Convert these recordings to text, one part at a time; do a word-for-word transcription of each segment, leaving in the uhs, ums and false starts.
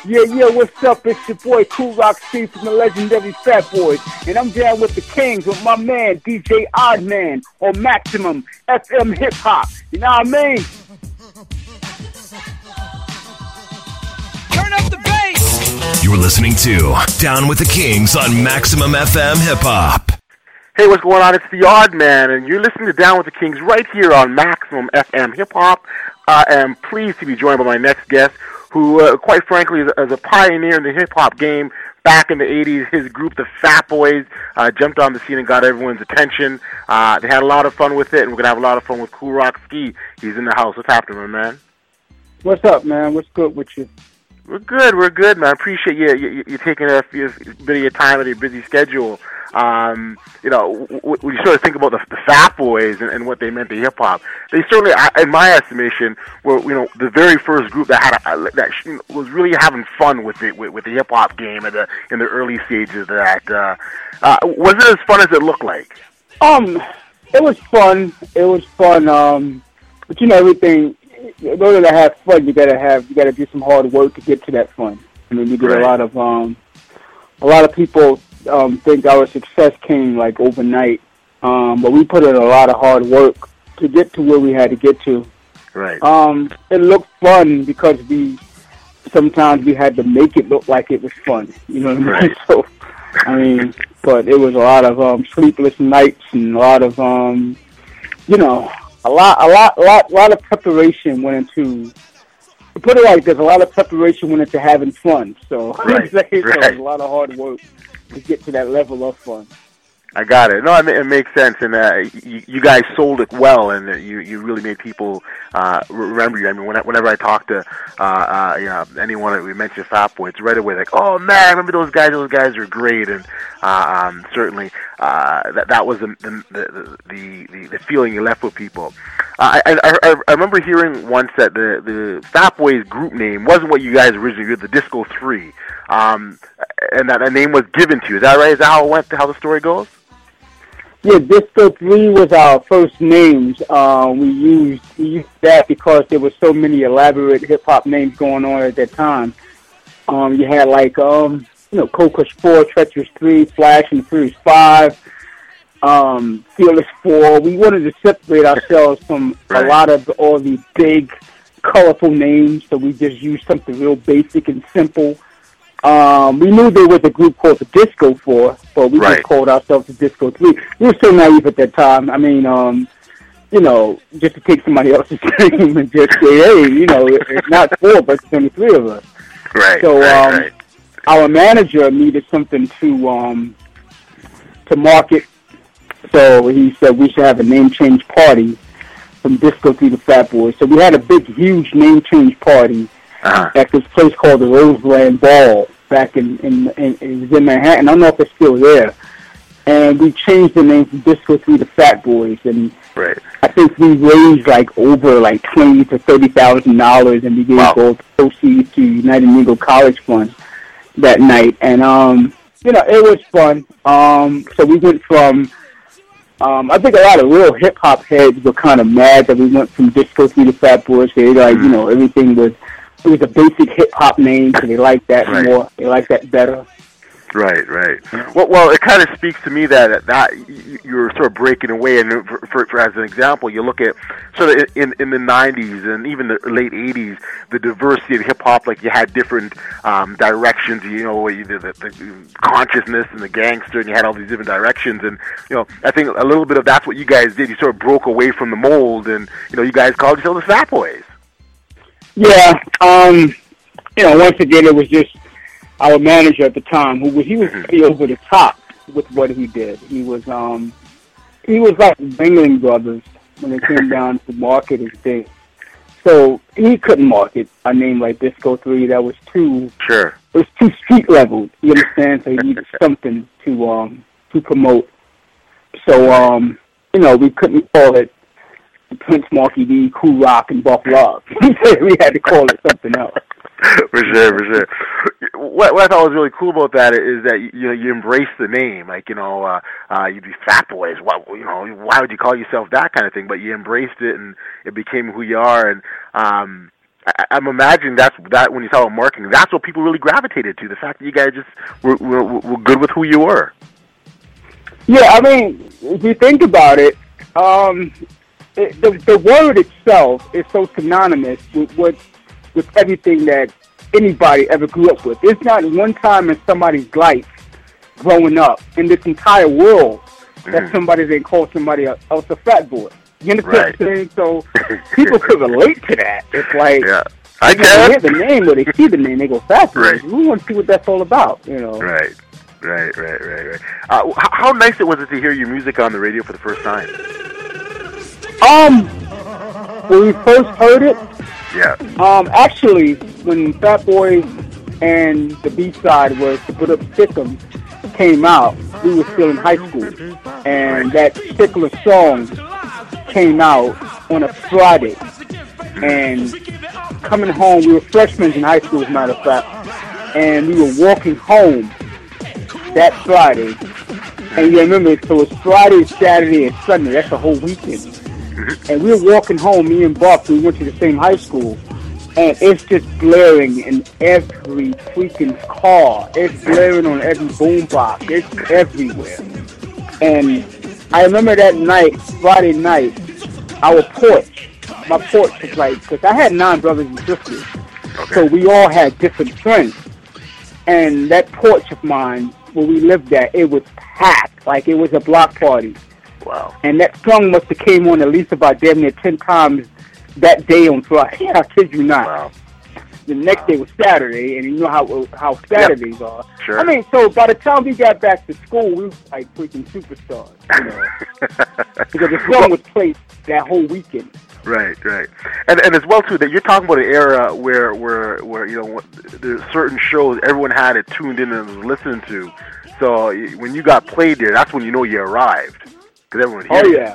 Yeah, yeah, what's up? It's your boy Cool Rock Steve from the legendary Fat Boys. And I'm down with the Kings with my man, D J Oddman, on Maximum F M Hip Hop. You know what I mean? Turn up the bass! You're listening to Down with the Kings on Maximum F M Hip Hop. Hey, what's going on? It's the Oddman, and you're listening to Down with the Kings right here on Maximum F M Hip Hop. I am pleased to be joined by my next guest, who, uh, quite frankly, is, is a pioneer in the hip-hop game. Back in the eighties, his group, the Fat Boys, uh, jumped on the scene and got everyone's attention. Uh, they had a lot of fun with it, and we're going to have a lot of fun with Cool Rock Ski. He's in the house. What's happening, my man? What's up, man? What's good with you? We're good. We're good, man. I appreciate you, you, you taking a, few, a bit of your time out of your busy schedule. Um, you know, when you sort of think about the, the Fat Boys and, and what they meant to hip hop, they certainly, in my estimation, were you know the very first group that had a, that was really having fun with it with, with the hip hop game in the in the early stages of that. Uh, uh, was it as fun as it looked like? Um, it was fun. It was fun. Um, but you know, everything. In order to have fun, you gotta have you gotta do some hard work to get to that fun. I mean, you get right. a lot of um, a lot of people. Um, think our success came like overnight, um, but we put in a lot of hard work to get to where we had to get to. Right. Um, it looked fun because we sometimes we had to make it look like it was fun. You know what I mean? Right. So, I mean, but it was a lot of um, sleepless nights and a lot of um, you know, a lot, a lot, a lot, a lot of preparation went into. To put it like this, a lot of preparation went into having fun. So, right. so it right. was a lot of hard work to get to that level of fun. I got it. No, I mean, it makes sense, and uh, you, you guys sold it well, and uh, you you really made people uh, remember you. I mean, whenever I talk to uh, uh, you know anyone that we mention Fat Boy, it's right away like, oh man, I remember those guys. Those guys are great, and uh, um, certainly uh, that that was the the, the the the feeling you left with people. Uh, I, I I remember hearing once that the the Fat Boys group name wasn't what you guys originally did, the Disco Three, um, and that a name was given to you. Is that right? Is that how it went? How the story goes? Yeah, Disco three was our first names. Uh, we used we used that because there were so many elaborate hip-hop names going on at that time. Um, you had, like, um, you know, Cold Crush four, Treacherous three, Flash and the Furious five, um, Fearless four. We wanted to separate ourselves from right. a lot of all the big, colorful names, so we just used something real basic and simple. Um, we knew there was a group called the Disco Four, but we right. just called ourselves the Disco Three. We were so naive at that time. I mean, um, you know, just to take somebody else's name and just say, hey, you know, it's not four, but it's only three of us. Right. So, right, um, right. our manager needed something to um, to market, so he said we should have a name change party from Disco Three to Fat Boys. So we had a big, huge name change party. Uh-huh. At this place called the Roseland Ball back in, in, in, it was in Manhattan. I don't know if it's still there. And we changed the name from Disco three to Fat Boys. And right. I think we raised like over like twenty to thirty thousand dollars, and we gave wow. all the proceeds to United Negro College Fund that night. And, um, you know, it was fun. Um, so we went from, um, I think a lot of real hip-hop heads were kind of mad that we went from Disco three to Fat Boys. They like, mm. you know, everything was, it was a basic hip-hop name, so they like that right. more. They like that better. Right, right. Well, well, it kind of speaks to me that that you're sort of breaking away. And for, for, for as an example, you look at sort of in in the nineties and even the late eighties, the diversity of hip hop. Like you had different um, directions. You know, either the, the consciousness and the gangster, and you had all these different directions. And you know, I think a little bit of that's what you guys did. You sort of broke away from the mold, and you know, you guys called yourselves the Fat Boys. Yeah, um, you know, once again, it was just our manager at the time, who was, he was pretty over the top with what he did. He was, um, he was like Ringling Brothers when it came down to marketing things. So he couldn't market a name like Disco three. That was too, sure. It was too street level. You understand? So he needed something to um to promote. So um, you know, we couldn't call it Prince, Marky D, Cool Rock, and Buff Love. We had to call it something else. For sure, for sure. What, what I thought was really cool about that is that you know you embrace the name, like you know uh, uh, you'd be Fat Boys. What you know? Why would you call yourself that kind of thing? But you embraced it, and it became who you are. And um, I, I'm imagining that's that when you talk about marketing, that's what people really gravitated to. The fact that you guys just were, were, were good with who you were. Yeah, I mean, if you think about it, um, it the, the word itself is so synonymous with what with everything that anybody ever grew up with. There's not one time in somebody's life growing up in this entire world that mm-hmm. somebody didn't call somebody else a fat boy. You know what I'm saying? So people could relate to that. It's like, yeah. I they can hear the name or they see the name, they go fat boy. Right. We want to see what that's all about, you know. Right, right, right, right, right. Uh, how, how nice it was it to hear your music on the radio for the first time? Um, when we first heard it, yeah. Um, actually, when Fat Boy and the B-side was To Put Up Stick'em came out, we were still in high school, and that particular song came out on a Friday. And coming home, we were freshmen in high school, as a matter of fact, and we were walking home that Friday. And you remember, so it's Friday, Saturday, and Sunday. That's the whole weekend. And we were walking home, me and Buck, we went to the same high school, and it's just blaring in every freaking car. It's blaring on every boombox. It's everywhere. And I remember that night, Friday night, our porch, my porch was like, because I had nine brothers and sisters, okay. so we all had different friends. And that porch of mine, where we lived at, it was packed, like it was a block party. Wow. And that song must have came on at least about damn near ten times that day on Friday. I kid you not. Wow. The next wow. day was Saturday, and you know how how Saturdays yep. are. Sure. I mean, so by the time we got back to school, we were like freaking superstars, you know. Because the song was played that whole weekend. Right, right, and and as well too that you're talking about an era where where where you know there's certain shows everyone had it tuned in and was listening to. So when you got played there, that's when you know you arrived. Everyone oh yeah,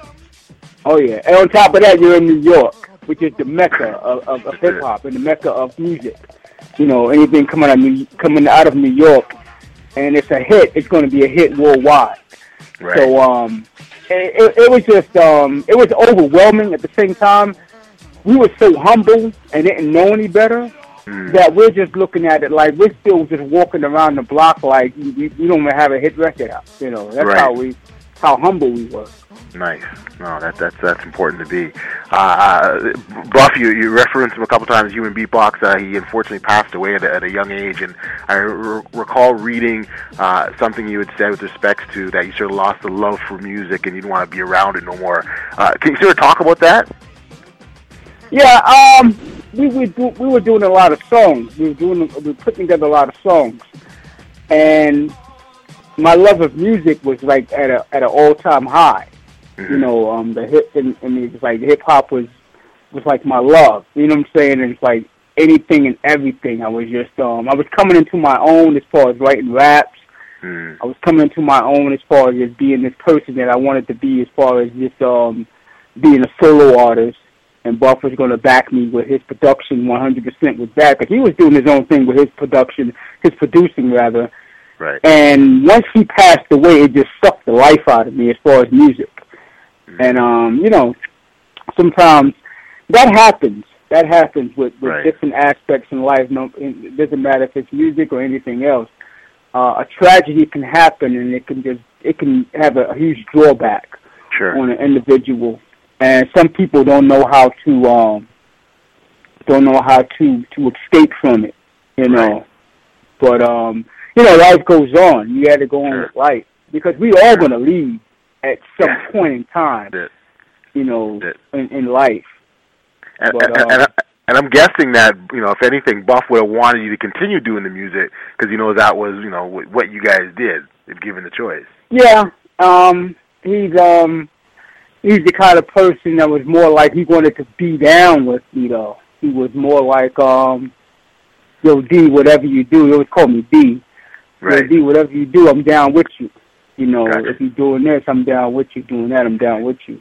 oh yeah, and on top of that, you're in New York, which is the mecca of, of, of hip hop and the mecca of music. You know, anything coming out of New, coming out of New York, and it's a hit, it's going to be a hit worldwide. Right. So um, it, it, it was just um, it was overwhelming. At the same time, we were so humble and didn't know any better mm. that we're just looking at it like we're still just walking around the block like we, we don't even have a hit record out. You know, that's right. how we. How humble we were. Nice. No, that, that's that's important to be. Uh, uh, Buff, you, you referenced him a couple times. You and Beatbox. Uh, he unfortunately passed away at a, at a young age, and I re- recall reading uh, something you had said with respects to that you sort of lost the love for music and you didn't want to be around it no more. Uh, can you sort of talk about that? Yeah. Um. We we do, we were doing a lot of songs. We were doing we were putting together a lot of songs, and my love of music was like at a at an all time high. Mm-hmm. You know, um, the hip and, and it was like hip hop was was like my love. You know what I'm saying? And it's like anything and everything. I was just um, I was coming into my own as far as writing raps. Mm-hmm. I was coming into my own as far as just being this person that I wanted to be, as far as just um, being a solo artist. And Buff was going to back me with his production one hundred percent with that, because he was doing his own thing with his production, his producing rather. Right. And once he passed away, it just sucked the life out of me as far as music. Mm-hmm. And, um, you know, sometimes that happens. That happens with, with right. different aspects in life. No, it doesn't matter if it's music or anything else. Uh, a tragedy can happen, and it can just it can have a, a huge drawback sure. on an individual. And some people don't know how to um, don't know how to, to escape from it, you know. Right. But um. You know, life goes on. You got to go on sure. with life, because we all going to leave at some yeah. point in time, Did. you know, Did. in, in life. And, but, and, um, and, and I'm guessing that, you know, if anything, Buff would have wanted you to continue doing the music, because, you know, that was, you know, what you guys did, if given the choice. Yeah. Um, he's, um, he's the kind of person that was more like he wanted to be down with me, though. He was more like, um, yo, D, whatever you do, he always called me D. Right. Yo, D, whatever you do, I'm down with you. You know, gotcha. If you're doing this, I'm down with you. Doing that, I'm down with you.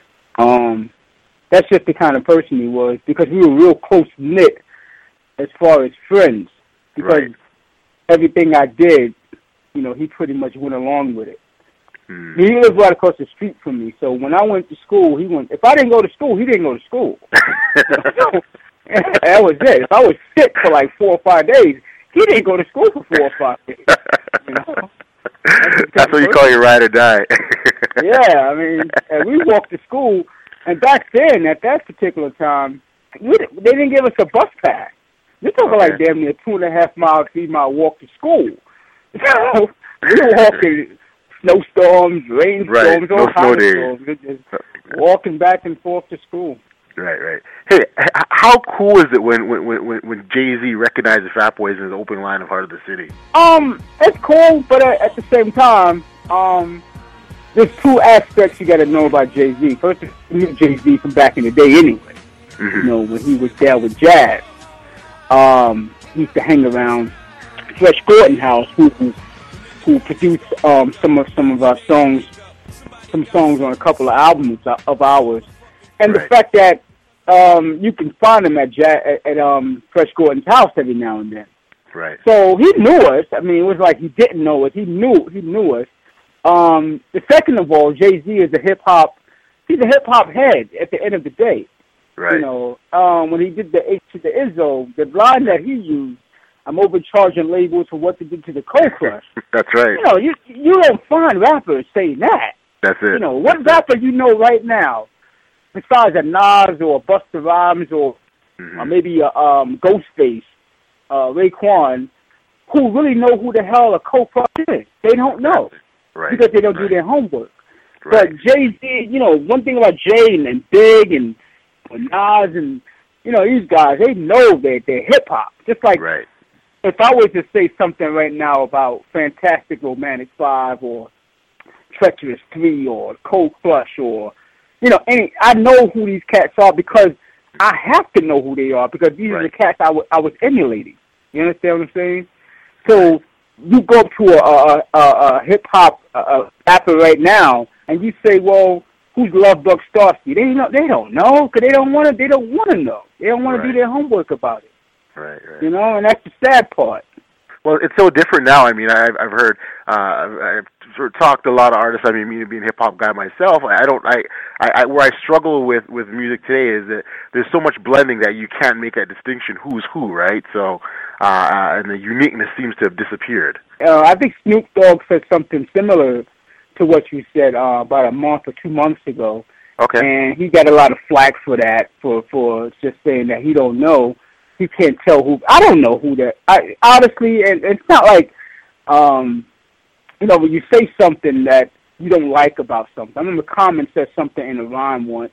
Um, that's just the kind of person he was, because we were real close-knit as far as friends. Because right. everything I did, you know, he pretty much went along with it. Hmm. He lived right across the street from me, so when I went to school, he went. If I didn't go to school, he didn't go to school. so, That was it. If I was sick for like four or five days, he didn't go to school for four or five days. You know? That's what you call your ride or die. Yeah, I mean, and we walked to school, and back then, at that particular time, we, they didn't give us a bus pass. We're talking Okay. like damn near two and a half mile, three mile walk to school. So we were walking snowstorms, rainstorms, Right, all no snow kinds of days. storms. We're just walking back and forth to school. Right, right. Hey, h- how cool is it when when when, when Jay Z recognizes Fat Boys in his open line of Heart of the City? Um, it's cool, but at, at the same time, um, there's two aspects you got to know about Jay Z. First, you knew Jay Z from back in the day, anyway. Mm-hmm. You know, when he was there with Jazz, um, he used to hang around Fresh Gordon House, who who, who produced um some of some of our songs, some songs on a couple of albums of ours, and Right. the fact that um you can find him at Jazz, at, at um Fresh Gordon's house every now and then. Right. So he knew us. I mean, it was like he didn't know us. He knew he knew us. Um, the second of all, Jay Z is a hip hop. He's a hip hop head. At the end of the day, Right. you know, um, when he did the H to the Izzo, the line that he used, "I'm overcharging labels for what they did to the Cold Crush." That's right. You know, you you don't find rappers saying that. That's it. You know, what That's rapper you know right now, besides a Nas or a Busta Rhymes or, Mhm. or maybe a um, Ghostface, uh, Raekwon, who really know who the hell a Cold Crush is? They don't know. Right. Because they don't right. do their homework. Right. But Jay-Z, you know, one thing about Jay and, and Big and, and Nas and, you know, these guys, they know that they're hip-hop. Just like Right. if I was to say something right now about Fantastic Romantic five or Treacherous three or Cold Crush or, you know, any, I know who these cats are because I have to know who they are because these are the Right. cats I, w- I was emulating. You understand what I'm saying? So you go to a, a, a, a hip-hop uh, rapper right now and you say, well, who's Love Bug Starsky? They know, they don't know because they don't want to. They don't want to know. They don't want Right. to do their homework about it. Right. Right. You know, and that's the sad part. Well, it's so different now. I mean, I've I've heard, uh, I've, I've sort of talked to a lot of artists. I mean, me being a hip hop guy myself, I don't, I, I, I, where I struggle with with music today is that there's so much blending that you can't make that distinction who's who, right? So, uh, uh, and the uniqueness seems to have disappeared. Uh, I think Snoop Dogg said something similar to what you said uh, about a month or two months ago, Okay. and he got a lot of flack for that, for for just saying that he don't know. He can't tell who. I don't know who that. I honestly, and it's not like, um, you know, when you say something that you don't like about something. I remember Common said something in a rhyme once.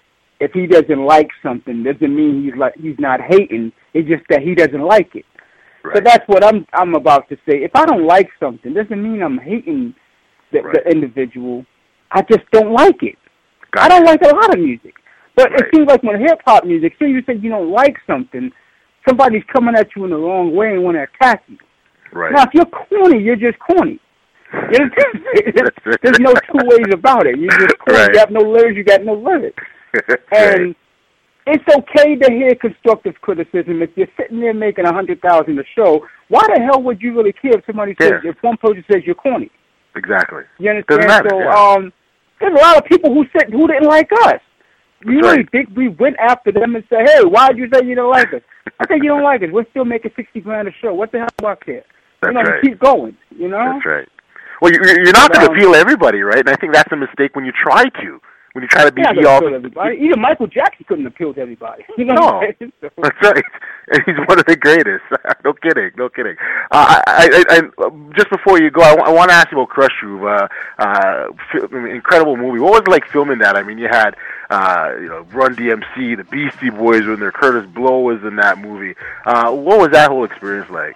If he doesn't like something, doesn't mean he's like he's not hating. It's just that he doesn't like it. Right. So that's what I'm I'm about to say. If I don't like something, doesn't mean I'm hating the, Right. the individual. I just don't like it. I Gotcha. don't like a lot of music. But Right. it seems like when hip-hop music, say you say you don't like something, somebody's coming at you in the wrong way and want to attack you. Right. Now, if you're corny, you're just corny. You know, That's it. there's no two ways about it. You're just corny. Right. You have no lyrics, you got no lyrics. Right. And it's okay to hear constructive criticism. If you're sitting there making a hundred thousand a show, why the hell would you really care if somebody says, Yeah. if one person says you're corny? Exactly. You understand? Doesn't matter, So, yeah. um, there's a lot of people who said who didn't like us. You That's really right. think we went after them and said, "Hey, why did you say you don't like us?" I said, "You don't like us. We're still making sixty grand a show. What the hell do I care?" That's you know, right. keep going. You know. That's right. Well, you're, you're not But, going um, to feel everybody, right? And I think that's a mistake when you try to. When you try to be Yeah, be all. appeal to everybody. Even Michael Jackson couldn't appeal to everybody. You know No. what I'm saying? So, That's right. And he's one of the greatest. No kidding. No kidding. Uh, I, I, I, just before you go, I, w- I want to ask you about Crush Groove. Uh, uh, fi- I mean, incredible movie. What was it like filming that? I mean, you had uh, you know Run D M C, the Beastie Boys were in there. Curtis Blow was in that movie. Uh, what was that whole experience like?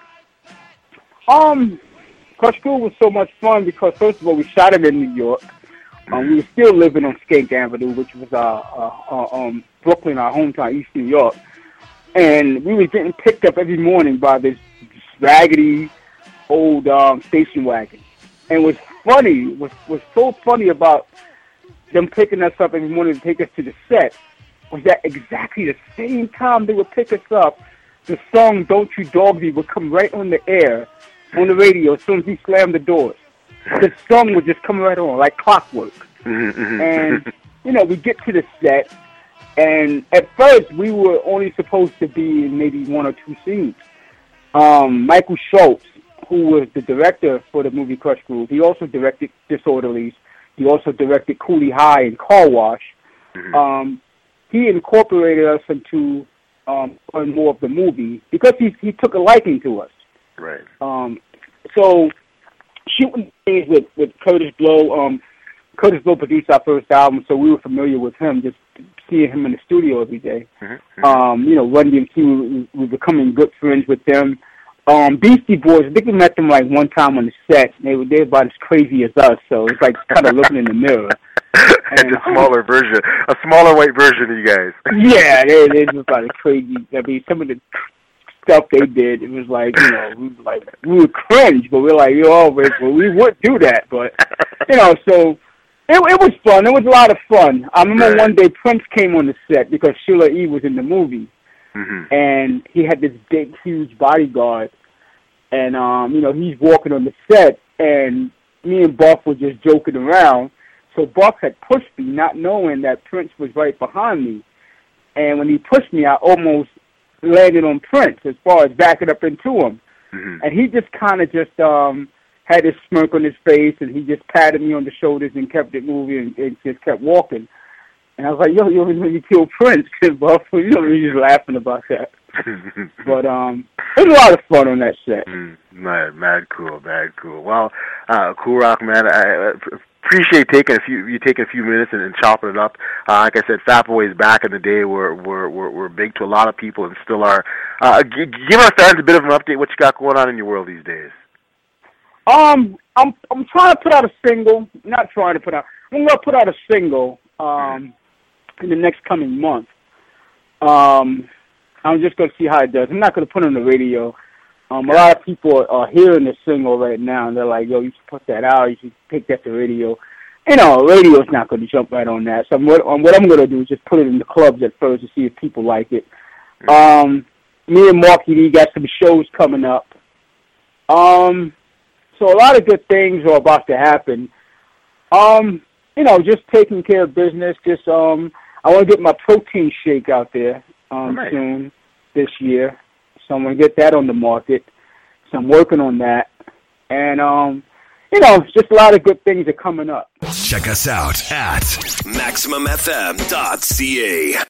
Um, Crush Groove was so much fun because first of all, we shot it in New York. Um, we were still living on Skank Avenue, which was uh, uh, uh, um, Brooklyn, our hometown, East New York. And we were getting picked up every morning by this raggedy old um, station wagon. And what's funny, was was so funny about them picking us up every morning to take us to the set was that exactly the same time they would pick us up, the song "Don't You Dog Me" would come right on the air, on the radio as soon as we slammed the doors. The song would just come right on, like clockwork. Mm-hmm. And, you know, we get to the set, And at first, we were only supposed to be in maybe one or two scenes. Um, Michael Schultz, who was the director for the movie Krush Groove, he also directed Disorderlies. He also directed Cooley High and Car Wash. Mm-hmm. Um, he incorporated us into um, more of the movie because he he took a liking to us. Right. Um, so shooting things with, with Curtis Blow, um, Curtis Blow produced our first album, so we were familiar with him, just seeing him in the studio every day. Mm-hmm. Um, you know, Run D M C, we, we were becoming good friends with them. Um, Beastie Boys, I think we met them like one time on the set. They were they were about as crazy as us, so it's like kind of looking in the mirror. And a smaller version, a smaller white version of you guys. Yeah, they they was about as crazy. I mean, some of the stuff they did, it was like, you know, we were like we would cringe, but we we're like, yo, always, well, we would do that, but you know, so it it was fun. It was a lot of fun. I remember right. one day Prince came on the set because Sheila E. was in the movie. Mm-hmm. And he had this big, huge bodyguard. And, um, you know, he's walking on the set, and me and Buff were just joking around. So Buff had pushed me, not knowing that Prince was right behind me. And when he pushed me, I almost landed on Prince as far as backing up into him. Mm-hmm. And he just kind of just um, had this smirk on his face, and he just patted me on the shoulders and kept it moving and, and just kept walking. And I was like, yo, you when you kill Prince, Buff, you know, we just laughing about that. But um, it was a lot of fun on that set. Mm, mad, mad cool, mad cool. Well, uh, Cool Rock, man, I uh, appreciate taking a few, you taking a few minutes and, and chopping it up. Uh, like I said, Fat Boys back in the day were were, were were big to a lot of people and still are. Uh, g- give our fans a bit of an update. What you got going on in your world these days? Um, I'm I'm trying to put out a single. Not trying to put out. I'm gonna put out a single. Um. In the next coming month. Um, I'm just going to see how it does. I'm not going to put it on the radio. Um, a lot of people are hearing the single right now, and they're like, yo, you should put that out. You should take that to radio. You know, radio's not going to jump right on that. So what, um, what I'm going to do is just put it in the clubs at first to see if people like it. Um, me and Marky D got some shows coming up. Um, so a lot of good things are about to happen. Um, you know, just taking care of business, just... um. I want to get my protein shake out there um, right. soon this year. So I'm going to get that on the market. So I'm working on that. And, um, you know, just a lot of good things are coming up. Check us out at Maximum F M dot C A.